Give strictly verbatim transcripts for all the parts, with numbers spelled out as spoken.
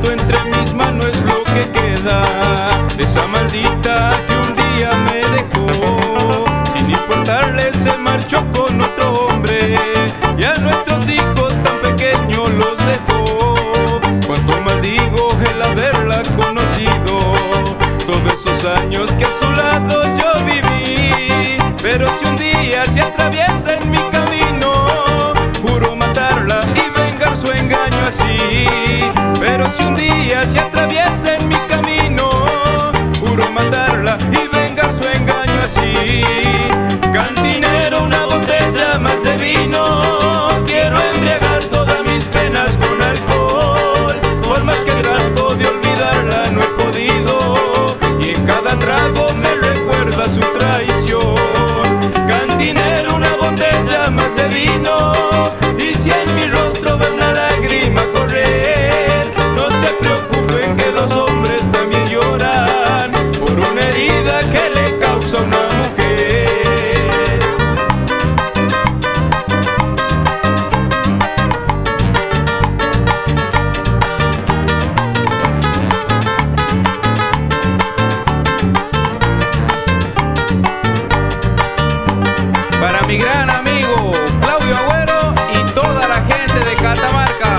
coto entre mis manos es lo que queda de esa maldita que un día me dejó. Sin importarle se marchó con otro hombre y a nuestros hijos tan pequeños los dejó. Cuánto maldigo el haberla conocido, todos esos años que a su lado yo viví. Pero si un día se atraviesa en mi camino, juro matarla y vengar su engaño así. Pero si un día se atraviesa en mi camino, juro matarla y vengar su engaño así. Cantinero, una botella más de vino, quiero embriagar todas mis penas con alcohol. Por más que trato de olvidarla no he podido, y en cada trago me recuerda su traición. Cantinero, una botella más de vino, y si en mi rostro ve una lágrima correr, no se preocupen que los hombres también lloran por una herida que le causa una mujer. Para mi gran amigo Claudio Agüero y toda la gente de Catamarca.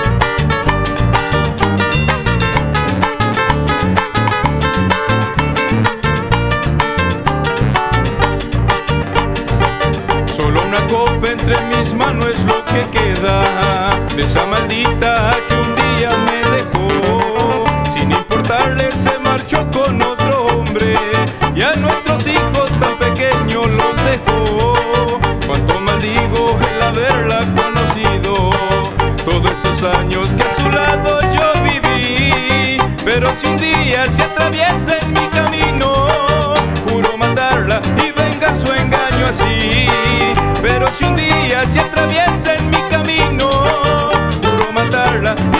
Solo una copa entre mis manos es lo que queda de esa maldita que un día me dejó. Sin importarle se marchó con otro hombre y a nuestros hijos tan pequeños los dejó. Cuánto maldigo el haberla conocido, todos esos años que a su lado yo viví. Pero si un día se atraviesa en mi camino, juro matarla y vengar su engaño así. Pero si un día se atraviesa en mi camino, juro matarla